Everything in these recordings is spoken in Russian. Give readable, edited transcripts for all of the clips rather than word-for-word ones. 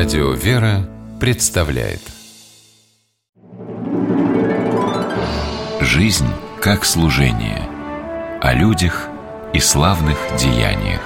Радио «Вера» представляет «Жизнь как служение» о людях и славных деяниях.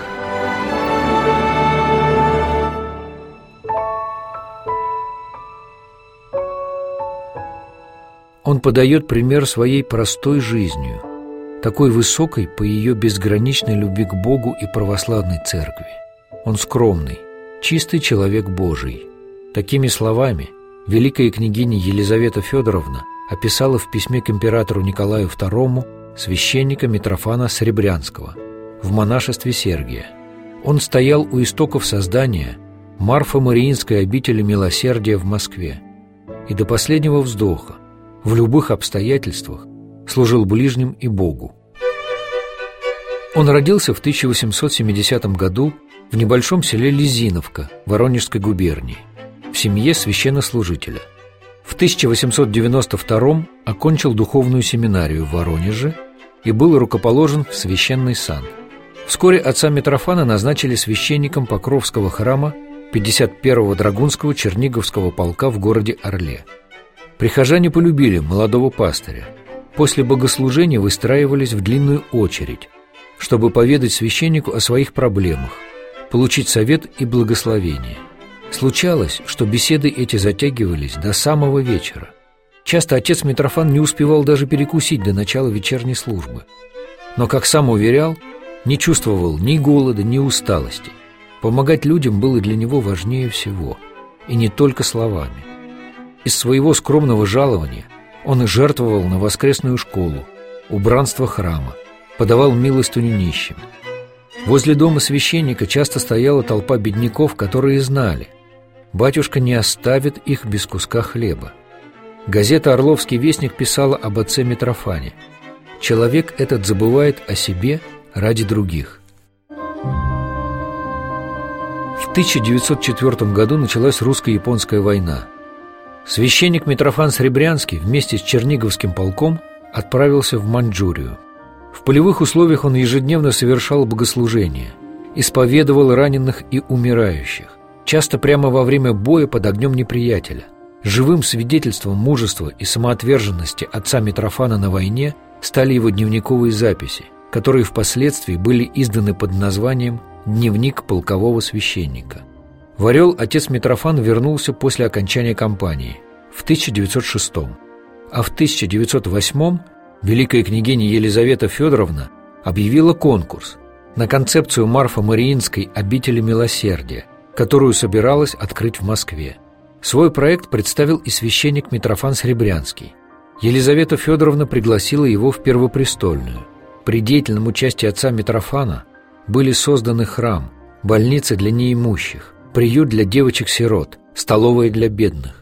Он подает пример своей простой жизнью, такой высокой по ее безграничной любви к Богу и православной церкви. Он скромный, чистый человек Божий. Такими словами великая княгиня Елизавета Федоровна описала в письме к императору Николаю II священника Митрофана Сребрянского в монашестве Сергия. Он стоял у истоков создания Марфо-Мариинской обители милосердия в Москве и до последнего вздоха в любых обстоятельствах служил ближним и Богу. Он родился в 1870 году в небольшом селе Лизиновка Воронежской губернии в семье священнослужителя. В 1892 окончил духовную семинарию в Воронеже и был рукоположен в священный сан. Вскоре отца Митрофана назначили священником Покровского храма 51-го Драгунского Черниговского полка в городе Орле. Прихожане полюбили молодого пастыря. После богослужения выстраивались в длинную очередь, чтобы поведать священнику о своих проблемах, получить совет и благословение. Случалось, что беседы эти затягивались до самого вечера. Часто отец Митрофан не успевал даже перекусить до начала вечерней службы. Но, как сам уверял, не чувствовал ни голода, ни усталости. Помогать людям было для него важнее всего, и не только словами. Из своего скромного жалования он жертвовал на воскресную школу, убранство храма, подавал милостыню нищим. Возле дома священника часто стояла толпа бедняков, которые знали: батюшка не оставит их без куска хлеба. Газета «Орловский вестник» писала об отце Митрофане: «Человек этот забывает о себе ради других». В 1904 году началась русско-японская война. Священник Митрофан Сребрянский вместе с Черниговским полком отправился в Маньчжурию. В полевых условиях он ежедневно совершал богослужения, исповедовал раненых и умирающих, часто прямо во время боя под огнем неприятеля. Живым свидетельством мужества и самоотверженности отца Митрофана на войне стали его дневниковые записи, которые впоследствии были изданы под названием «Дневник полкового священника». В Орел отец Митрофан вернулся после окончания кампании в 1906, а в 1908 великая княгиня Елизавета Федоровна объявила конкурс на концепцию Марфо-Мариинской обители милосердия, которую собиралась открыть в Москве. Свой проект представил и священник Митрофан Сребрянский. Елизавета Федоровна пригласила его в Первопрестольную. При деятельном участии отца Митрофана были созданы храм, больницы для неимущих, приют для девочек-сирот, столовая для бедных.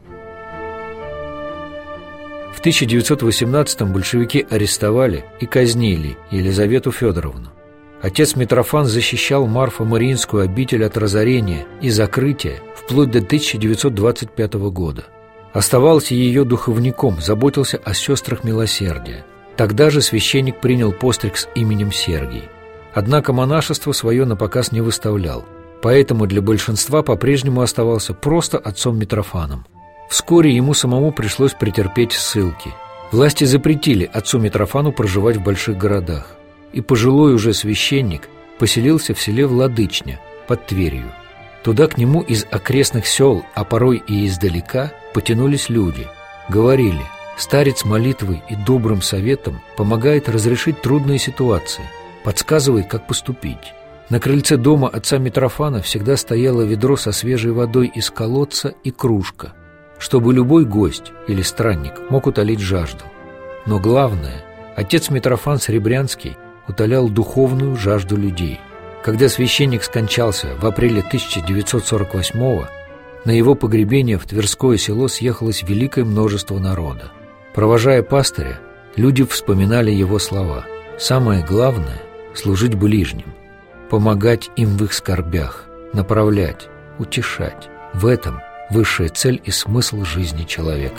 В 1918-м большевики арестовали и казнили Елизавету Федоровну. Отец Митрофан защищал Марфо-Мариинскую обитель от разорения и закрытия вплоть до 1925 года. Оставался ее духовником, заботился о сестрах милосердия. Тогда же священник принял постриг с именем Сергий. Однако монашество свое напоказ не выставлял, поэтому для большинства по-прежнему оставался просто отцом Митрофаном. Вскоре ему самому пришлось претерпеть ссылки. Власти запретили отцу Митрофану проживать в больших городах, и пожилой уже священник поселился в селе Владычня под Тверью. Туда к нему из окрестных сел, а порой и издалека, потянулись люди. Говорили: старец молитвой и добрым советом помогает разрешить трудные ситуации, подсказывает, как поступить. На крыльце дома отца Митрофана всегда стояло ведро со свежей водой из колодца и кружка, чтобы любой гость или странник мог утолить жажду. Но главное, отец Митрофан Сребрянский утолял духовную жажду людей. Когда священник скончался в апреле 1948-го, на его погребение в Тверское село съехалось великое множество народа. Провожая пастыря, люди вспоминали его слова: «Самое главное – служить ближним, помогать им в их скорбях, направлять, утешать. В этом высшая цель и смысл жизни человека».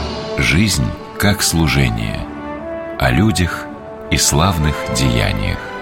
Жизнь как служение о людях и славных деяниях.